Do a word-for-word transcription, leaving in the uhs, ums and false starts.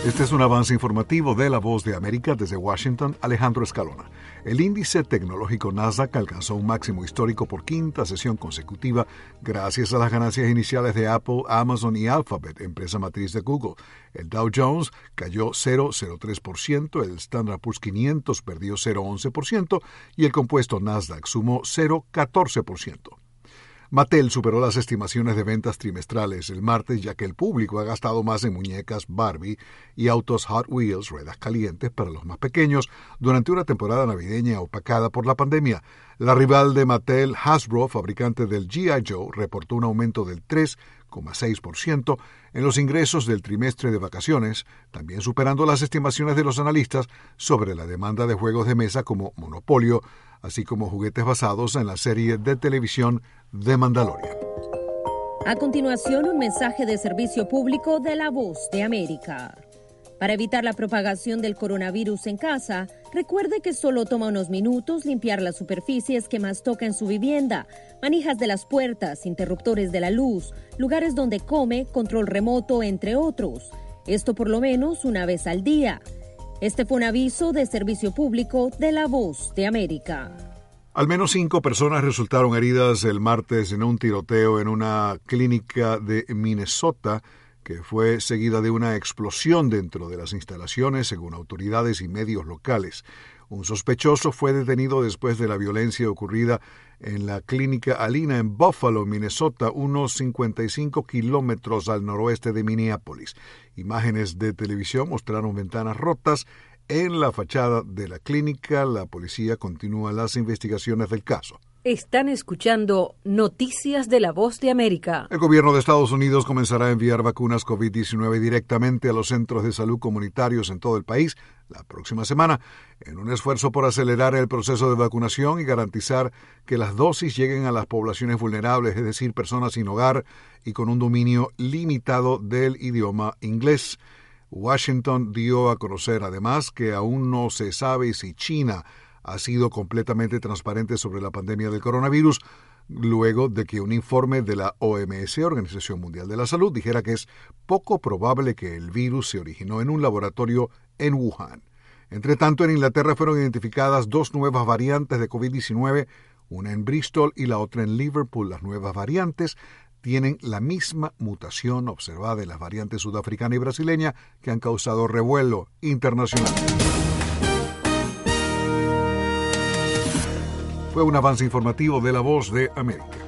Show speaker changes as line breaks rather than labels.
Este es un avance informativo de La Voz de América desde Washington, Alejandro Escalona. El índice tecnológico Nasdaq alcanzó un máximo histórico por quinta sesión consecutiva gracias a las ganancias iniciales de Apple, Amazon y Alphabet, empresa matriz de Google. El Dow Jones cayó cero punto cero tres por ciento, el Standard and Poor's quinientos perdió cero punto once por ciento y el compuesto Nasdaq sumó cero punto catorce por ciento. Mattel superó las estimaciones de ventas trimestrales el martes, ya que el público ha gastado más en muñecas Barbie y autos Hot Wheels, ruedas calientes para los más pequeños, durante una temporada navideña opacada por la pandemia. La rival de Mattel, Hasbro, fabricante del G I. Joe, reportó un aumento del tres coma seis por ciento en los ingresos del trimestre de vacaciones, también superando las estimaciones de los analistas sobre la demanda de juegos de mesa como Monopolio, así como juguetes basados en la serie de televisión The Mandalorian.
A continuación, un mensaje de servicio público de La Voz de América. Para evitar la propagación del coronavirus en casa, recuerde que solo toma unos minutos limpiar las superficies que más toca en su vivienda, manijas de las puertas, interruptores de la luz, lugares donde come, control remoto, entre otros. Esto por lo menos una vez al día. Este fue un aviso de servicio público de La Voz de América.
Al menos cinco personas resultaron heridas el martes en un tiroteo en una clínica de Minnesota que fue seguida de una explosión dentro de las instalaciones, según autoridades y medios locales. Un sospechoso fue detenido después de la violencia ocurrida en la clínica Alina en Buffalo, Minnesota, unos cincuenta y cinco kilómetros al noroeste de Minneapolis. Imágenes de televisión mostraron ventanas rotas en la fachada de la clínica. La policía continúa las investigaciones del caso.
Están escuchando Noticias de La Voz de América.
El gobierno de Estados Unidos comenzará a enviar vacunas COVID diecinueve directamente a los centros de salud comunitarios en todo el país la próxima semana, en un esfuerzo por acelerar el proceso de vacunación y garantizar que las dosis lleguen a las poblaciones vulnerables, es decir, personas sin hogar y con un dominio limitado del idioma inglés. Washington dio a conocer además que aún no se sabe si China ha sido completamente transparente sobre la pandemia del coronavirus, luego de que un informe de la O M S, Organización Mundial de la Salud, dijera que es poco probable que el virus se originó en un laboratorio en Wuhan. Entre tanto, en Inglaterra fueron identificadas dos nuevas variantes de COVID diecinueve, una en Bristol y la otra en Liverpool. Las nuevas variantes tienen la misma mutación observada en las variantes sudafricana y brasileña que han causado revuelo internacional. Fue un avance informativo de La Voz de América.